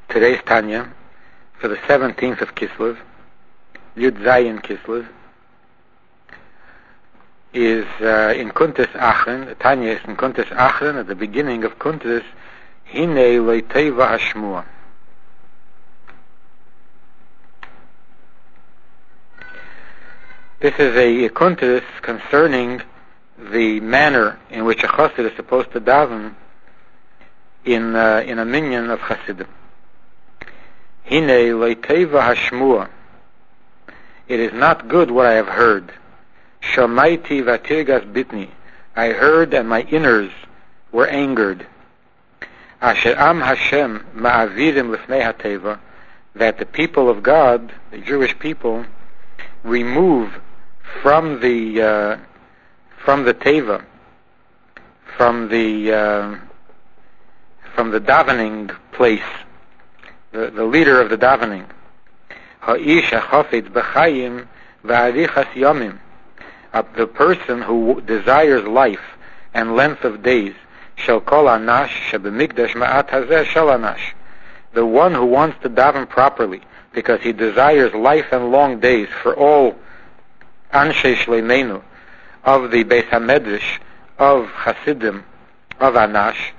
Today's Tanya, for the 17th of Kislev, Yud Zayin Kislev, is in Kuntes Achron. The Tanya is in Kuntes Achron, at the beginning of Kuntes, Hinei Leiteva Hashmua. This is a Kuntes concerning the manner in which a Chassid is supposed to daven in a minyan of Chassidim. Hinei Leiteva Hashmua. It is not good what I have heard. Shamaiti vatirgas bitni. I heard and my inners were angered. Asher am Hashem ma'avirim lifnei hateva. That the people of God, the Jewish people, remove from the teva, from the davening place, the leader of the davening. Ha'ish hachafetz b'chayim v'arichas yomim. The person who desires life and length of days, shall kol anash shebemikdash ma'at hazeh shel anash. The one who wants to daven properly, because he desires life and long days for all Anshei Shleimenu of the Beis HaMedrash, of Hasidim, of Anash.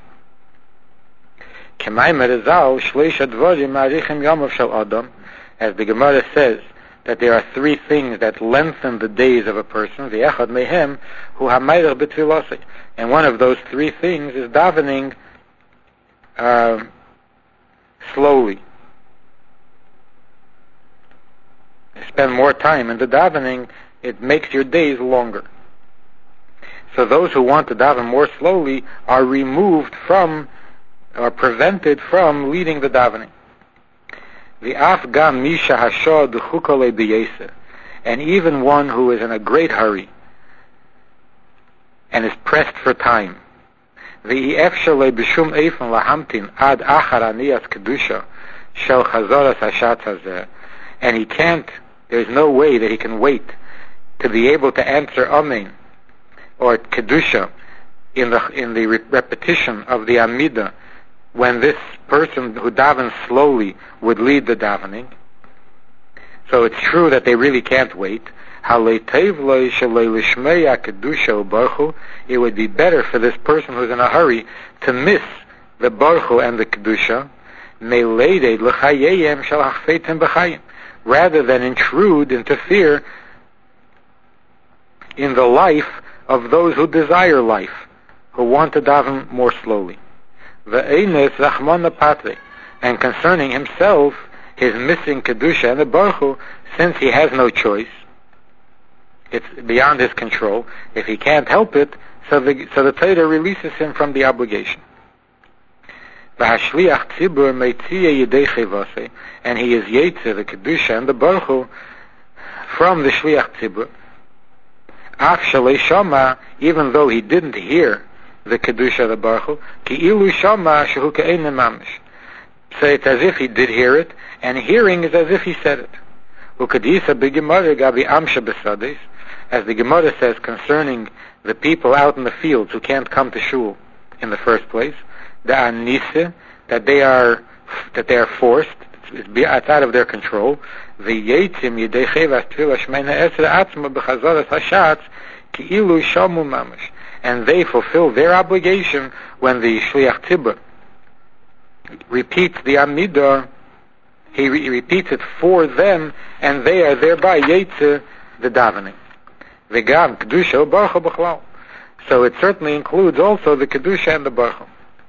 As the Gemara says, that there are three things that lengthen the days of a person, and one of those three things is davening slowly. Spend more time in the davening, it makes your days longer. So those who want to daven more slowly are removed from, or prevented from, leading the davening. The Afghan Misha Hashod Chukole B'Yesa, and even one who is in a great hurry and is pressed for time. The Efshale B'Shum Eifen Lahamtin Ad Achar Aniyas Kedusha Shel Chazoras Hashatz Hazeh, and he can't. There's no way that he can wait to be able to answer Amen or Kedusha in the repetition of the Amidah, when this person who davens slowly would lead the davening. So it's true that they really can't wait. It would be better for this person who's in a hurry to miss the Baruch and the Kedusha, rather than interfere in the life of those who desire life, who want to daven more slowly. And concerning himself, his missing Kedusha and the Baruch, since he has no choice, it's beyond his control, if he can't help it, so the Torah releases him from the obligation. And he is Yetzer, the Kedusha and the Baruch, from the Shliach Tzibur. Even though he didn't hear the Kedusha, the Baruch, Ki'ilu Shama Shehu Ke'einem Mamish. So it's as if he did hear it, and hearing is as if he said it. Ukadisa b'Gemara gabi amsha b'sadis, as the Gemara says concerning the people out in the fields who can't come to shul in the first place, the anise, that they are forced, it's out of their control. The yetzim yedei chevas tefillah shmeina esra atzma b'chazaras hashatz ki'ilu shamu mamish, and they fulfill their obligation when the Shliach Tzibur repeats the Amidah. He repeats it for them, and they are thereby Yetzer the davening. V'gam Kedusha u'Baruch b'chlal. So it certainly includes also the Kedusha and the Baruch.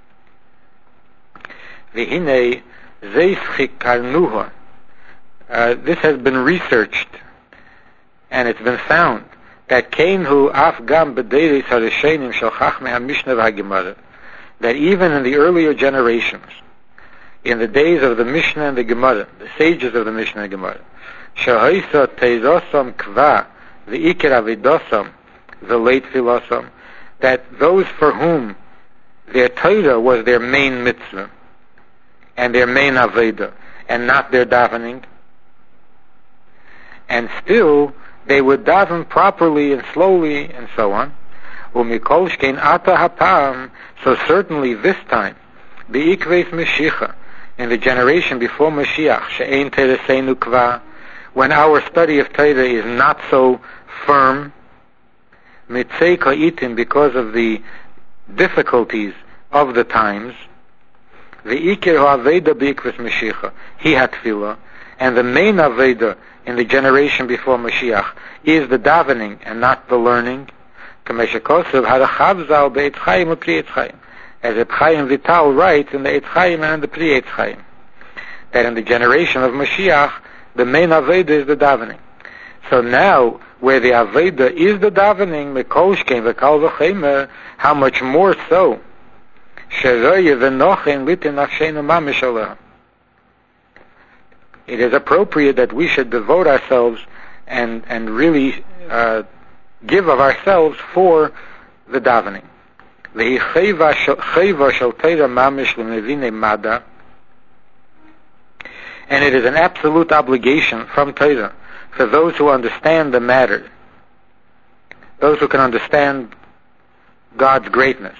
V'hinei zeischik karnuha. This has been researched, and it's been found that Keinhu Afgam B'Deiris Harishenim Shel Chachmei HaMishnah V'HaGemara, that even in the earlier generations, in the days of the Mishnah and the Gemara, the sages of the Mishnah and Gemara, Shahaisa Teizosam Kva V'Ikir Avidosam V'Leit Filosam, that those for whom their Torah was their main mitzvah and their main Aveda, and not their davening, and still they would daven properly and slowly and so on. So certainly this time, Be'ikveis Meshicha, in the generation before Mashiach, she'ein tereseinu kva, when our study of Torah is not so firm, mitzei ka'itim, because of the difficulties of the times, ve'ikir ha'aveda b'ikvus Mashiach, hi hatfilah, and the main aveda in the generation before Mashiach is the davening and not the learning. As Reb Chaim Vital writes in the Eitz Chaim and the Pri Eitz Chaim, that in the generation of Mashiach, the main aveda is the davening. So now, where the aveda is the davening, mekolshkein v'kal v'chemer, how much more so? It is appropriate that we should devote ourselves and really give of ourselves for the davening. And it is an absolute obligation from Torah for those who understand the matter, those who can understand God's greatness.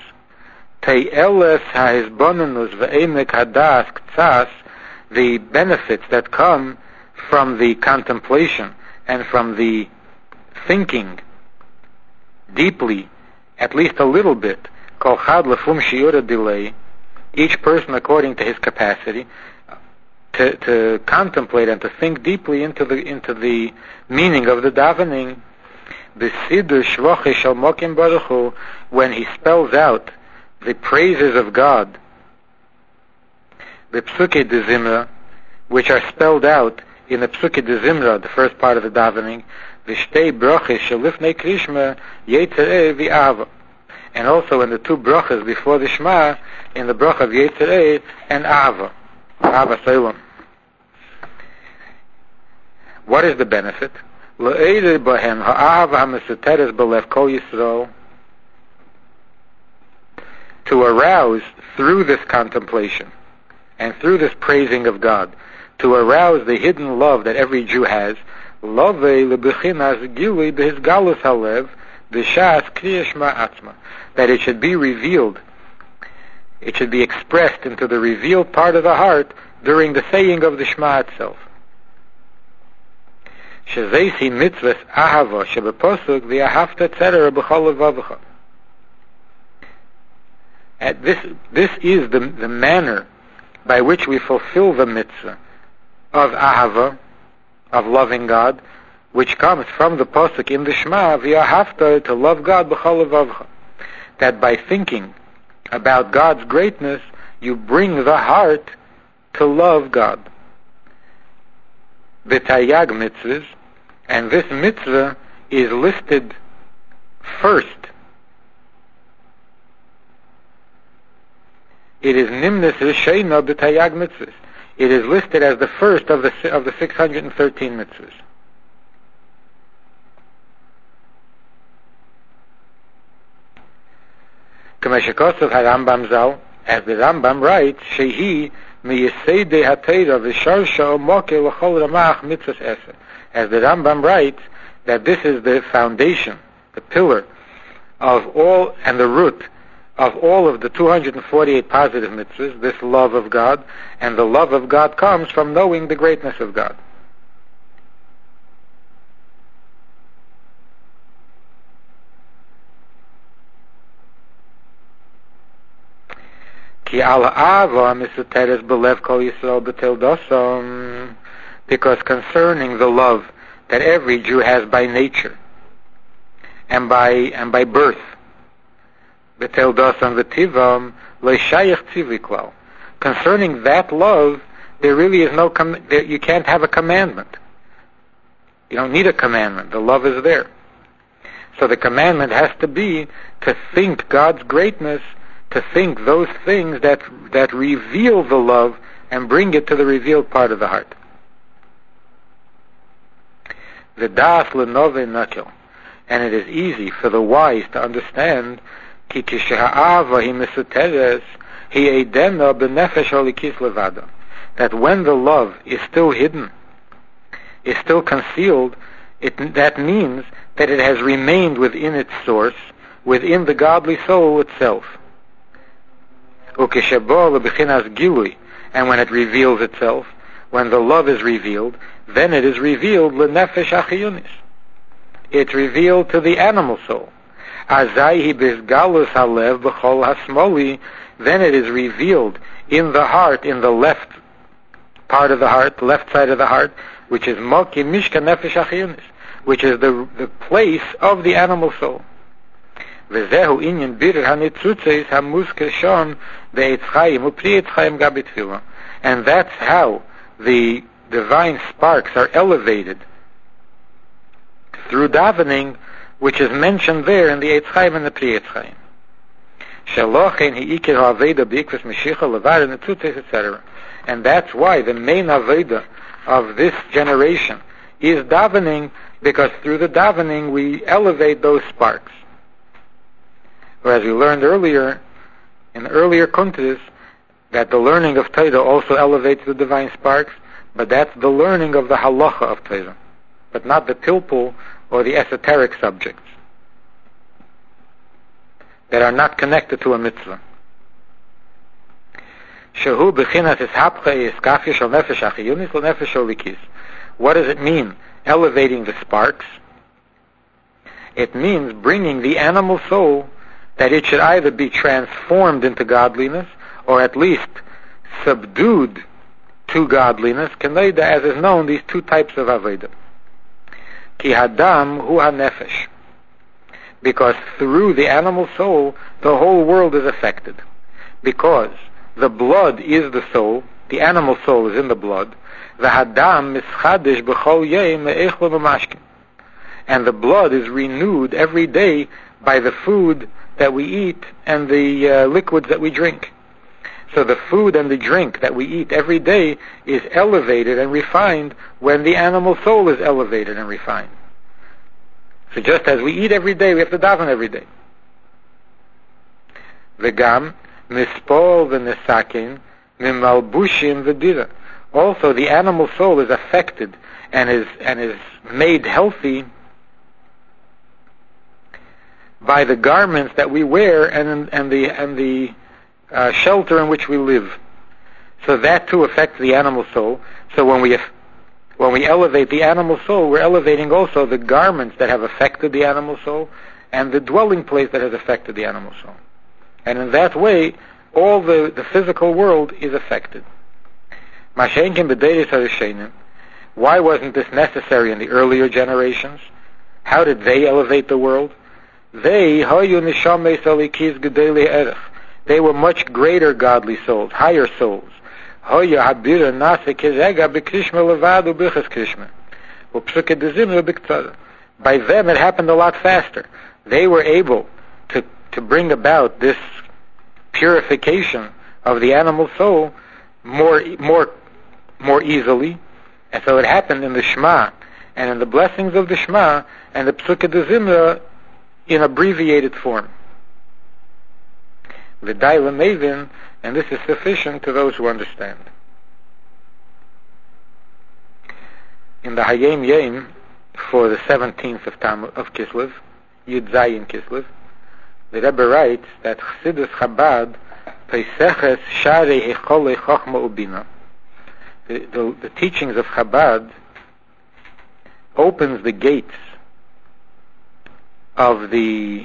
The benefits that come from the contemplation and from the thinking deeply, at least a little bit, kol chad lefum shiura delay, each person according to his capacity, to contemplate and to think deeply into the meaning of the davening, b'sidur shvoche shel mokim baruch hu, when he spells out the praises of God, the Psuke de Zimra, which are spelled out in the Psuke de Zimra, the first part of the davening, Vishtei broches shelifnei krishma yetzereh v'ava, and also in the two broches before the Shema, in the broch of yetzereh and ava selam. What is the benefit? Le'eireh bahem ha'ava ha'mesuteres b'lev kol Yisrael, to arouse through this contemplation and through this praising of God, to arouse the hidden love that every Jew has, lovei lebechinas gilui behis galus halev b'shas kriya shema atzma, that it should be revealed, it should be expressed into the revealed part of the heart during the saying of the Shema itself. Shezeisi mitzvahs ahava shebeposuk v'ahavta tzedera b'chol levavecha. This is the manner by which we fulfill the mitzvah of ahava, of loving God, which comes from the posuk in the Shema, v'ahavta, to love God b'chol levavcha. That by thinking about God's greatness, you bring the heart to love God. B'tayag mitzvahs, and this mitzvah is listed first. It is nimnes risheina b'tayag mitzvahs. It is listed as the first of the 613 mitzvahs. K'meshekosov HaRambam Zal, as the Rambam writes, shehi miyeseidei haTorah v'sharsha omoke l'chol ramach mitzvahs eser. As the Rambam writes, that this is the foundation, the pillar of all, and the root of all of the 248 positive mitzvahs, this love of God, and the love of God comes from knowing the greatness of God. Ki al ava misuteres belev kol Yisrael b'tildosom, because concerning the love that every Jew has by nature and by birth, b'tildosom v'tivam leishayich tziviklal, concerning that love, there really is no you can't have a commandment. You don't need a commandment. The love is there. So the commandment has to be to think God's greatness, to think those things that reveal the love and bring it to the revealed part of the heart. V'das l'nove nakil, and it is easy for the wise to understand ki kisheha'ava hi mesuteres hi eidena b'nefesh halikis levada, that when the love is still hidden, is still concealed, that means that it has remained within its source, within the godly soul itself. Ukeshebo lebechinas gilui, and when it reveals itself, when the love is revealed, then it is revealed lenefesh achiyunis. It's revealed to the animal soul. Azai bisgalus halev b'chol hasmoli. Then it is revealed in the heart, in the left part of the heart, left side of the heart, which is moki mishka nefesh achiyunis, which is the place of the animal soul. V'zehu inyan birer hanitzutzeis hamuzke shon be'etz chayim u'pri etz chayim gabit tefillah. And that's how the divine sparks are elevated through davening, which is mentioned there in the Eitz Chaim and the Pri Eitz Chaim. Shalochen hi'ikir ha'aveda b'ikvus Mashiach levar and the etc. And that's why the main aveda of this generation is davening, because through the davening we elevate those sparks. Whereas we learned earlier, in earlier kuntres, that the learning of Torah also elevates the divine sparks, but that's the learning of the halacha of Torah, but not the pilpul or the esoteric subjects that are not connected to a mitzvah. Shehu b'chinas ishapcha iskafya shel nefesh achiyunis l'nefesh shel likis. What does it mean, elevating the sparks? It means bringing the animal soul, that it should either be transformed into godliness, or at least subdued to godliness. K'neida, as is known, these two types of aveda. Ki hadam hu hanefesh. Because through the animal soul, the whole world is affected. Because the blood is the soul, the animal soul is in the blood. V'hadam mischadesh b'chol yom me'echlo v'mashkin. And the blood is renewed every day by the food that we eat and the liquids that we drink. So the food and the drink that we eat every day is elevated and refined when the animal soul is elevated and refined. So just as we eat every day, we have to daven every day. V'gam mispol v'nesakin mimalbushim v'dira. Also, the animal soul is affected and is made healthy by the garments that we wear and the shelter in which we live. So that too affects the animal soul. So when we elevate the animal soul, we're elevating also the garments that have affected the animal soul and the dwelling place that has affected the animal soul. And in that way, all the physical world is affected. Why wasn't this necessary in the earlier generations? How did they elevate the world? They were much greater godly souls, higher souls. By them it happened a lot faster. They were able to bring about this purification of the animal soul more easily. And so it happened in the Shema and in the blessings of the Shema and the Psukkah de Zimra in abbreviated form. V'day l'mevin, and this is sufficient to those who understand. In the Hayom Yom for the 17th of Kislev, Yud Zayin Kislev, the Rebbe writes that Chassidus Chabad Peiseches Sharei Hecholei Chochma Ubina. The teachings of Chabad opens the gates of the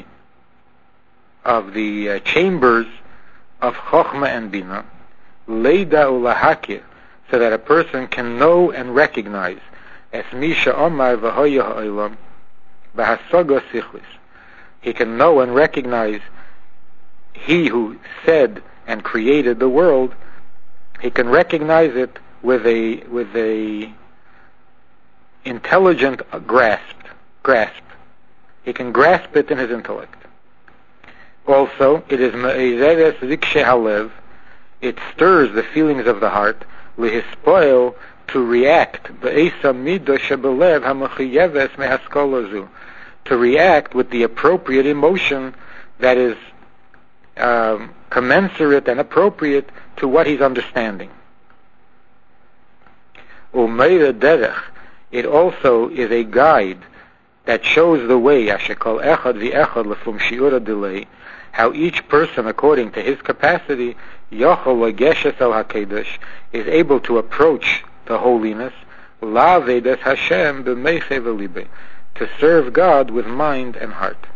chambers of Chochma and Bina, Leida Ulahakir, so that a person can know and recognize Es Misha Omar V'Hoya Ha'olam B'Hasoga Sichlis. He can know and recognize He who said and created the world. He can recognize it with a intelligent grasp. He can grasp it in his intellect. Also, it is Me'izeres Zikshe Halev. It stirs the feelings of the heart. Lihispoil, to react. Be'esa Midah Shebelev HaMechiyeves Mehaskolazu. To react with the appropriate emotion that is commensurate and appropriate to what he's understanding. Umeira Derech. It also is a guide that shows the way, Ashekol Echad V'Echad Lefum Shiura Delay, how each person, according to his capacity, Yochel Lageshes El HaKedesh, is able to approach the holiness, La'avedas Hashem b'meichei v'libei, to serve God with mind and heart.